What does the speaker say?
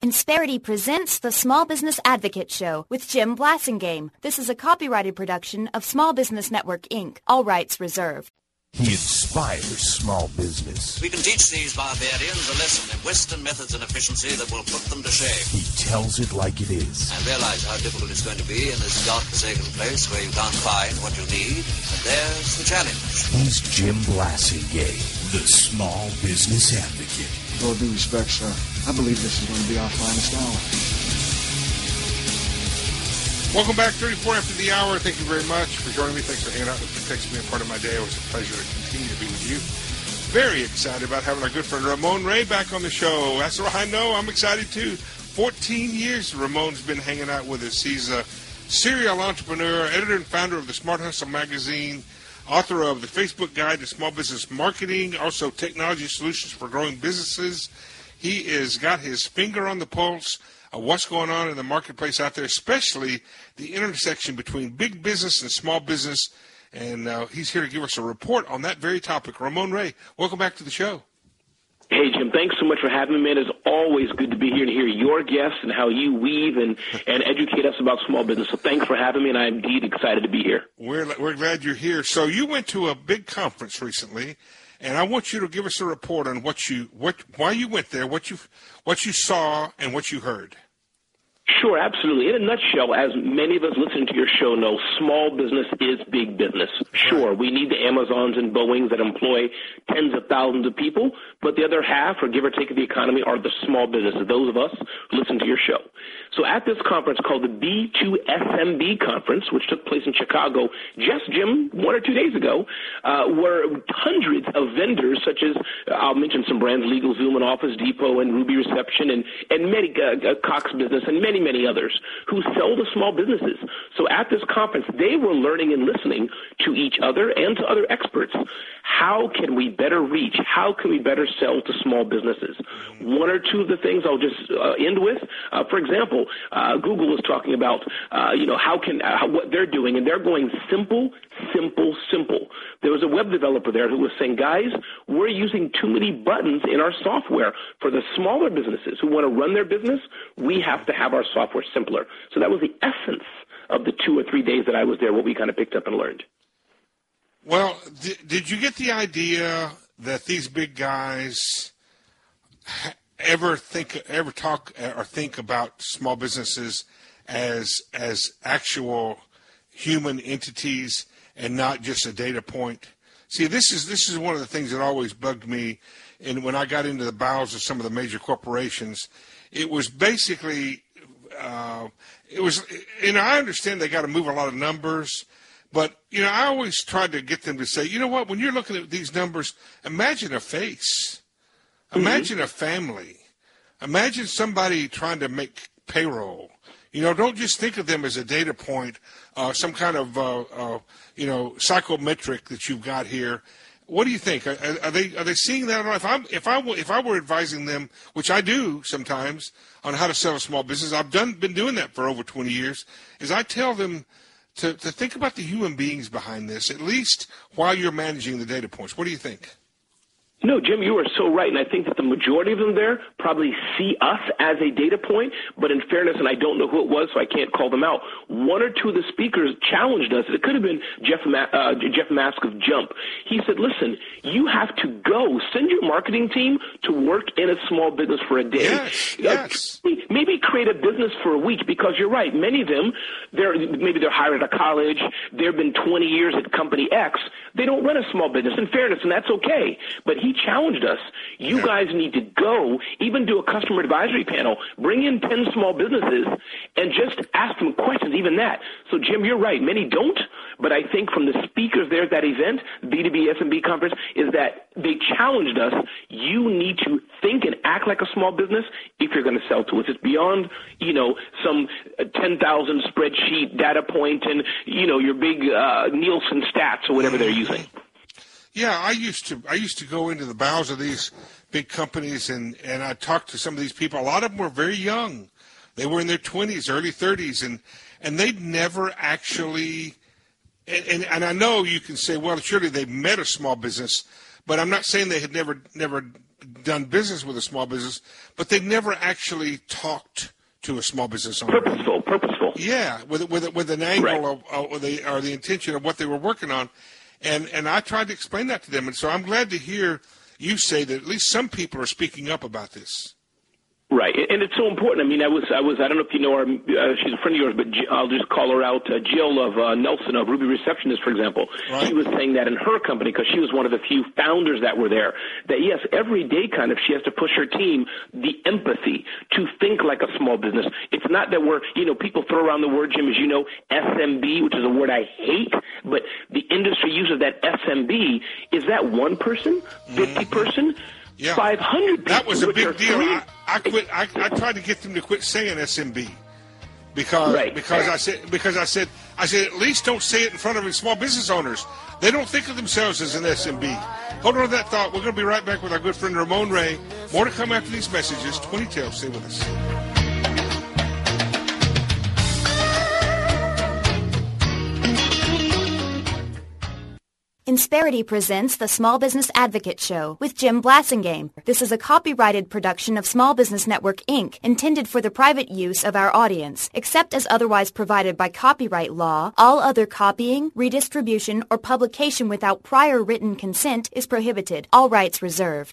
Insperity presents the Small Business Advocate Show with Jim Blasingame. This is a copyrighted production of Small Business Network, Inc., all rights reserved. He inspires small business. We can teach these barbarians a lesson in Western methods and efficiency that will put them to shame. He tells it like it is. I realize how difficult it's going to be in this godforsaken place where you can't find what you need, and there's the challenge. He's Jim Blasingame, the Small Business Advocate. With all due respect, sir, I believe this is going to be our finest hour. Welcome back, 34 after the hour. Thank you very much for joining me. Thanks for hanging out with me, texting me a part of my day. It was a pleasure to continue to be with you. Very excited about having our good friend Ramon Ray back on the show. That's right, I know. I'm excited too. 14 years Ramon's been hanging out with us. He's a serial entrepreneur, editor and founder of the Smart Hustle magazine, author of the Facebook Guide to Small Business Marketing, also Technology Solutions for Growing Businesses. He has got his finger on the pulse of what's going on in the marketplace out there, especially the intersection between big business and small business. And he's here to give us a report on that very topic. Ramon Ray, welcome back to the show. Hey, Jim, thanks so much for having me, man. It's always good to be here and hear your guests and how you weave and educate us about small business. So thanks for having me, and I'm indeed excited to be here. We're glad you're here. So you went to a big conference recently, and I want you to give us a report on why you went there, what you saw, and what you heard. Sure, absolutely. In a nutshell, as many of us listening to your show know, small business is big business. Sure, we need the Amazons and Boeings that employ tens of thousands of people, but the other half, or give or take of the economy, are the small businesses, those of us who listen to your show. So at this conference called the B2SMB conference, which took place in Chicago just, Jim, 1 or 2 days ago, were hundreds of vendors such as, I'll mention some brands, LegalZoom and Office Depot and Ruby Reception and many, Cox Business and many others who sell to small businesses. So at this conference, they were learning and listening to each other and to other experts. How can we better reach? How can we better sell to small businesses? One or two of the things I'll just end with. For example, Google is talking about, what they're doing, and they're going simple. There was a web developer there who was saying, guys, we're using too many buttons in our software. For the smaller businesses who want to run their business, we have to have our software simpler. So that was the essence of the 2 or 3 days that I was there, what we kind of picked up and learned. Well, did you get the idea that these big guys ever talk or think about small businesses as actual human entities and not just a data point? See, this is one of the things that always bugged me. And when I got into the bowels of some of the major corporations, it was basically, I understand they got to move a lot of numbers, but, I always tried to get them to say, you know what, when you're looking at these numbers, imagine a face, imagine a family, imagine somebody trying to make payroll. Don't just think of them as a data point, some kind of, psychometric that you've got here. What do you think? Are they seeing that? If I were advising them, which I do sometimes, on how to sell a small business, I've been doing that for over 20 years, is I tell them to think about the human beings behind this, at least while you're managing the data points. What do you think? No, Jim, you are so right, and I think that the majority of them there probably see us as a data point, but in fairness, and I don't know who it was, so I can't call them out, 1 or 2 of the speakers challenged us. It could have been Jeff Mask of Jump. He said, listen, you have to go. Send your marketing team to work in a small business for a day. Yes. Maybe create a business for a week, because you're right. Many of them, maybe they're hired at a college. They've been 20 years at company X. They don't run a small business, in fairness, and that's okay. But he challenged us. You guys need to go, even do a customer advisory panel, bring in 10 small businesses, and just ask them questions, even that. So, Jim, you're right. Many don't, but I think from the speakers there at that event, B2B SMB conference, is that they challenged us. You need to think and act like a small business if you're going to sell to us. It's beyond, some 10,000 spreadsheet data point and, your big Nielsen stats or whatever they're using. Yeah, I used to go into the bowels of these big companies and I talked to some of these people. A lot of them were very young. They were in their 20s, early 30s, and they'd never actually and I know you can say, well, surely they met a small business, but I'm not saying they had never done business with a small business, but they've never actually talked to a small business owner. Purposeful. Yeah, with an angle or the intention of what they were working on, and I tried to explain that to them, and so I'm glad to hear you say that at least some people are speaking up about this. Right, and it's so important. I mean, I don't know if you know her, she's a friend of yours, but I'll just call her out. Jill of Nelson of Ruby Receptionist, for example. Right. She was saying that in her company, because she was one of the few founders that were there, that yes, every day kind of she has to push her team the empathy to think like a small business. It's not that we're, people throw around the word, Jim, as you know, SMB, which is a word I hate, but the industry uses that SMB. Is that one person, 50 person? Yeah. 500 people. That was a big deal. I quit. I tried to get them to quit saying SMB because I said at least don't say it in front of small business owners. They don't think of themselves as an SMB. Hold on to that thought. We're going to be right back with our good friend Ramon Ray. More to come after these messages. 20 Tales. Stay with us. Insperity presents the Small Business Advocate Show with Jim Blasingame. This is a copyrighted production of Small Business Network, Inc., intended for the private use of our audience. Except as otherwise provided by copyright law, all other copying, redistribution, or publication without prior written consent is prohibited. All rights reserved.